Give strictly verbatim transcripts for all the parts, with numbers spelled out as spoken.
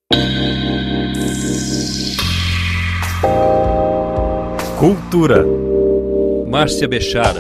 Cultura. Márcia Bechara.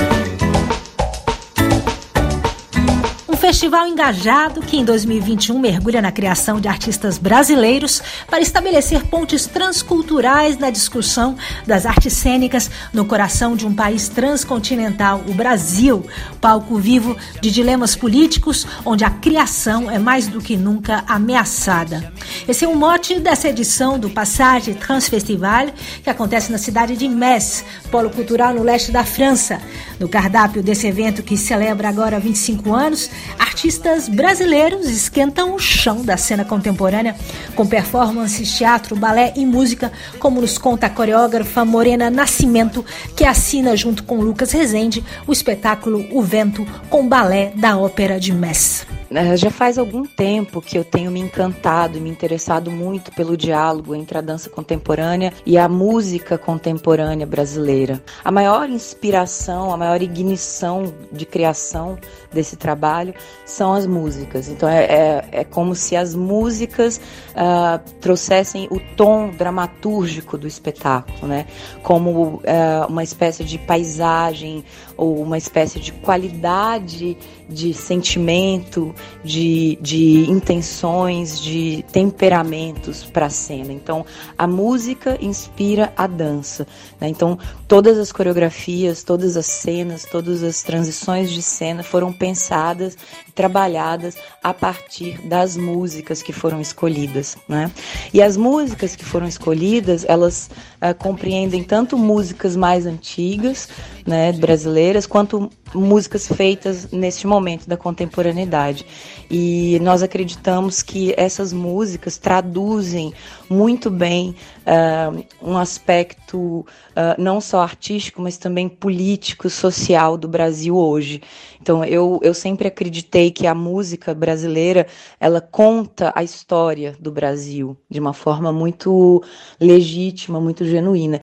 Festival engajado que em dois mil e vinte e um mergulha na criação de artistas brasileiros para estabelecer pontes transculturais na discussão das artes cênicas no coração de um país transcontinental, o Brasil, palco vivo de dilemas políticos onde a criação é mais do que nunca ameaçada. Esse é o mote dessa edição do Passage Transfestival, que acontece na cidade de Metz, polo cultural no leste da França. No cardápio desse evento, que celebra agora vinte e cinco anos, artistas brasileiros esquentam o chão da cena contemporânea com performances, teatro, balé e música, como nos conta a coreógrafa Morena Nascimento, que assina junto com Lucas Rezende o espetáculo O Vento com balé da Ópera de Metz. Já faz algum tempo que eu tenho me encantado e me interessado muito pelo diálogo entre a dança contemporânea e a música contemporânea brasileira. A maior inspiração, a maior ignição de criação desse trabalho são as músicas. Então é, é, é como se as músicas uh, trouxessem o tom dramatúrgico do espetáculo, né? Como uh, uma espécie de paisagem ou uma espécie de qualidade de sentimento, de, de intenções, de temperamentos para a cena. Então, a música inspira a dança, né? Então, todas as coreografias, todas as cenas, todas as transições de cena foram pensadas e trabalhadas a partir das músicas que foram escolhidas, né? E as músicas que foram escolhidas, elas uh, compreendem tanto músicas mais antigas, né, brasileiras, quanto músicas feitas neste momento da contemporaneidade. E nós acreditamos que essas músicas traduzem muito bem uh, um aspecto uh, não só artístico, mas também político, social do Brasil hoje. Então eu, eu sempre acreditei que a música brasileira, ela conta a história do Brasil de uma forma muito legítima, muito genuína.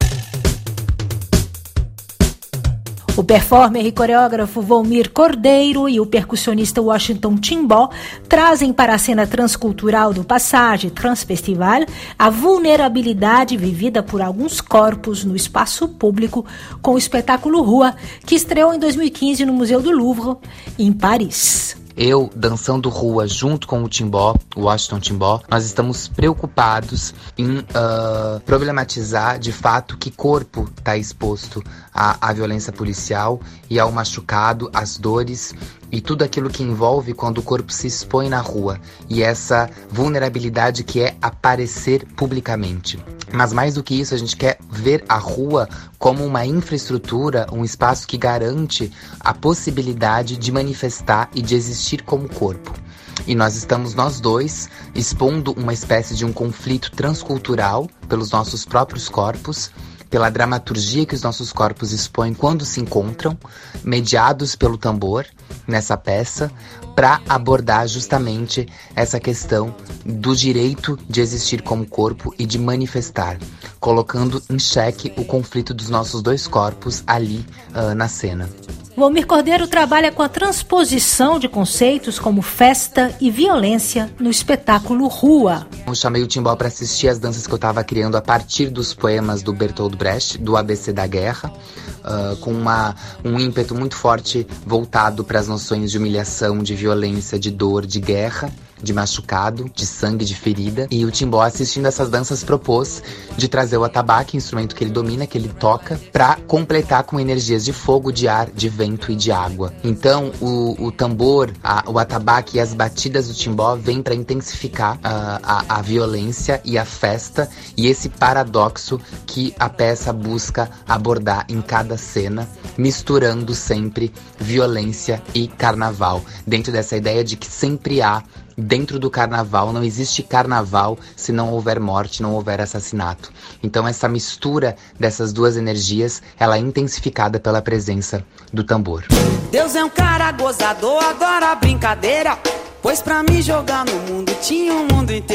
O performer e coreógrafo Volmir Cordeiro e o percussionista Washington Timbó trazem para a cena transcultural do Passage Transfestival a vulnerabilidade vivida por alguns corpos no espaço público com o espetáculo Rua, que estreou em dois mil e quinze no Museu do Louvre, em Paris. Eu, dançando Rua junto com o Timbó, o Washington Timbó, nós estamos preocupados em uh, problematizar de fato que corpo está exposto à, à violência policial e ao machucado, às dores e tudo aquilo que envolve quando o corpo se expõe na rua e essa vulnerabilidade que é aparecer publicamente. Mas mais do que isso, a gente quer ver a rua como uma infraestrutura, um espaço que garante a possibilidade de manifestar e de existir como corpo. E nós estamos, nós dois, expondo uma espécie de um conflito transcultural pelos nossos próprios corpos, pela dramaturgia que os nossos corpos expõem quando se encontram, mediados pelo tambor nessa peça, para abordar justamente essa questão do direito de existir como corpo e de manifestar, colocando em xeque o conflito dos nossos dois corpos ali uh, na cena. Volmir Cordeiro trabalha com a transposição de conceitos como festa e violência no espetáculo Rua. Eu chamei o Timbó para assistir as danças que eu estava criando a partir dos poemas do Bertolt Brecht, do A B C da Guerra, uh, com uma, um ímpeto muito forte voltado para as noções de humilhação, de violência, de dor, de guerra, de machucado, de sangue, de ferida. E o Timbó, assistindo essas danças, propôs de trazer o atabaque, instrumento que ele domina, que ele toca, para completar com energias de fogo, de ar, de vento e de água. Então, o, o tambor, a, o atabaque e as batidas do Timbó vêm para intensificar a, a, a violência e a festa e esse paradoxo que a peça busca abordar em cada cena, misturando sempre violência e carnaval, dentro dessa ideia de que sempre há dentro do carnaval, não existe carnaval se não houver morte, não houver assassinato. Então essa mistura dessas duas energias, ela é intensificada pela presença do tambor. Deus é um cara gozador, adora brincadeira, pois pra me jogar no mundo tinha um mundo inteiro.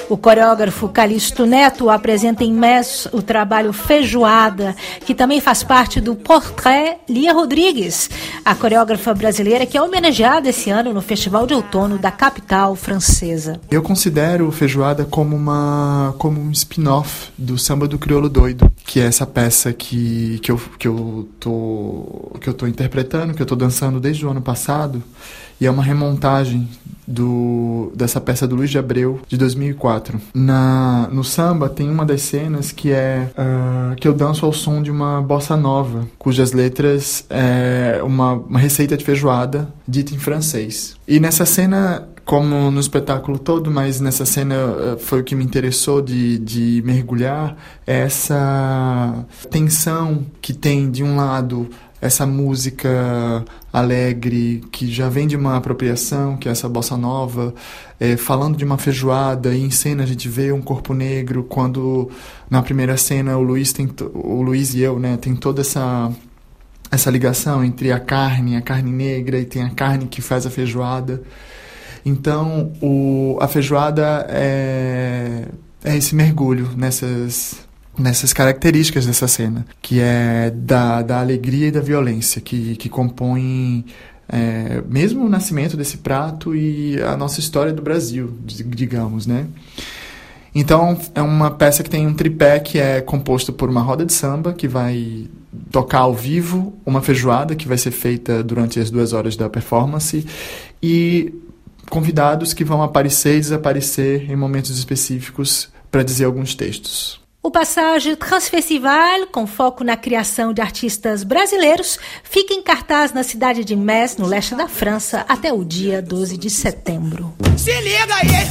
O coreógrafo Calixto Neto apresenta em Metz o trabalho Feijoada, que também faz parte do Portrait Lia Rodrigues, a coreógrafa brasileira que é homenageada esse ano no Festival de Outono da capital francesa. Eu considero o Feijoada como, uma, como um spin-off do Samba do Crioulo Doido, que é essa peça que, que, eu, que, eu tô, que eu tô interpretando, que eu tô dançando desde o ano passado, e é uma remontagem do, dessa peça do Luiz de Abreu, de dois mil e quatro. Na, no samba tem uma das cenas que é uh, que eu danço ao som de uma bossa nova, cujas letras é uma, uma receita de feijoada dita em francês. E nessa cena, como no espetáculo todo, mas nessa cena uh, foi o que me interessou de, de mergulhar, essa tensão que tem de um lado essa música alegre, que já vem de uma apropriação, que é essa bossa nova, é, falando de uma feijoada, e em cena a gente vê um corpo negro, quando na primeira cena o Luiz, tem, o Luiz e eu, né, tem toda essa, essa ligação entre a carne, a carne negra, e tem a carne que faz a feijoada. Então, o, a feijoada é, é esse mergulho nessas... nessas características dessa cena, que é da, da alegria e da violência, que, que compõem é, mesmo o nascimento desse prato e a nossa história do Brasil, digamos, né? Então, é uma peça que tem um tripé que é composto por uma roda de samba, que vai tocar ao vivo, uma feijoada, que vai ser feita durante as duas horas da performance, e convidados que vão aparecer e desaparecer em momentos específicos para dizer alguns textos. O Passage Transfestival, com foco na criação de artistas brasileiros, fica em cartaz na cidade de Metz, no leste da França, até o dia doze de setembro. Se liga aí!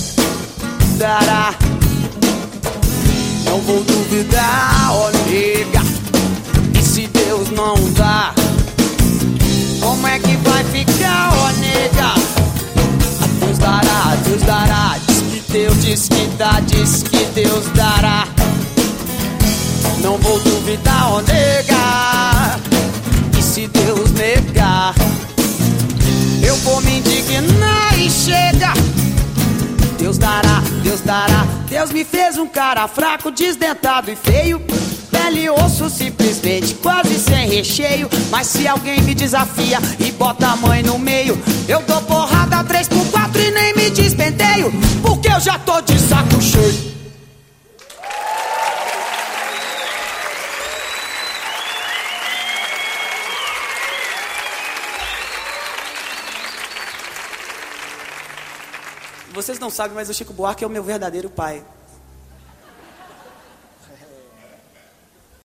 Dará. Não vou duvidar, ó nega. E se Deus não dá, como é que vai ficar, ó nega? Deus dará, Deus dará. Deus diz que dá, diz que Deus dará. Não vou duvidar ou negar. E se Deus negar, eu vou me indignar e chega. Deus dará, Deus dará. Deus me fez um cara fraco, desdentado e feio, pele e osso simplesmente, quase sem recheio. Mas se alguém me desafia e bota a mãe no meio, eu dou porrada três por quatro e nem me despenteio, porque eu já tô de saco cheio. Vocês não sabem, mas o Chico Buarque é o meu verdadeiro pai.